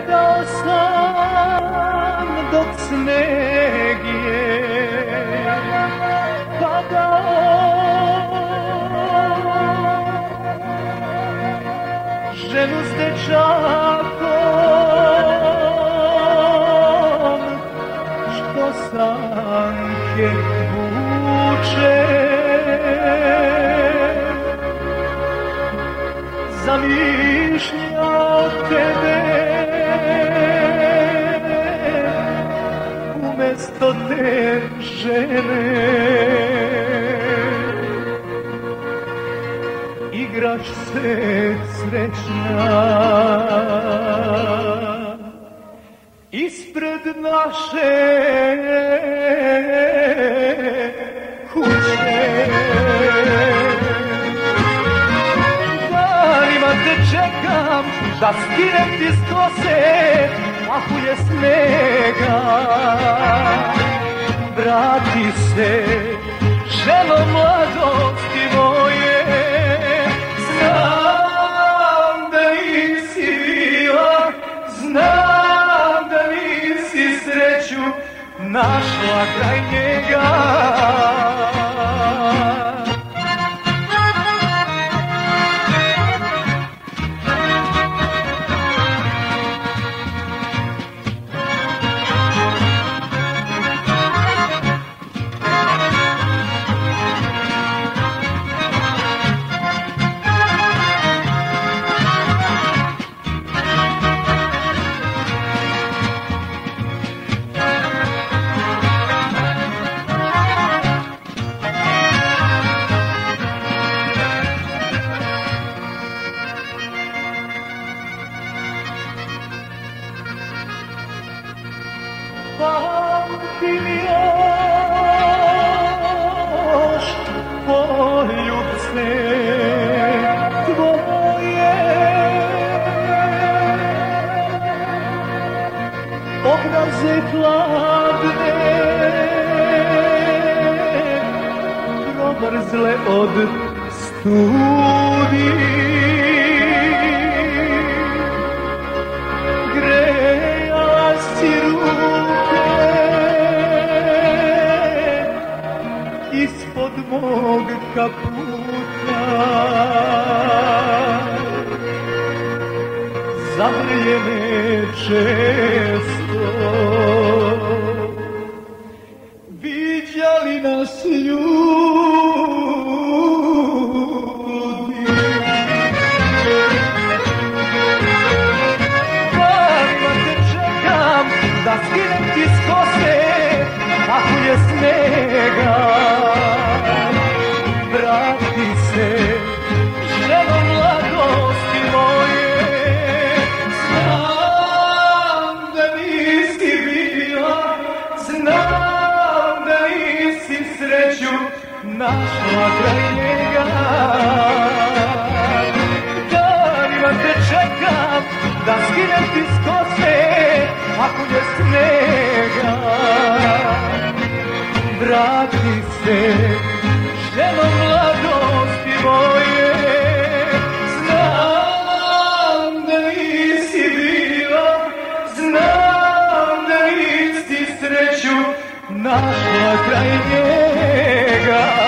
Čekao sam dok sneg je padao, ženu s dečakom, što sanke vuče. Zamišljao tebe umesto te žene, igraš se srećna ispred naše kuće. Te čekam da skinem ti s kose, ako je snega. Vrati se, ženo mladosti moje, znam da nisi bila, znam da nisi sreću našla kraj njega. Pamtim još poljubce tvoje, obraze hladne, promrzle od studi. Grejala si ruke ispod mog kaputa, za vrijeme često viđali nas ljudi. Danima te čekam da skinem ti s kose, ako je snega. Vrati se, ženo mladosti moje, znam da nisi bila, znam da nisi sreću našla kraj njega. Danima te čekam da skinem ti s kose, ako je snega. Vrati se, ženo mladosti moje, znam da nisi bila, znam da nisi sreću našla kraj njega.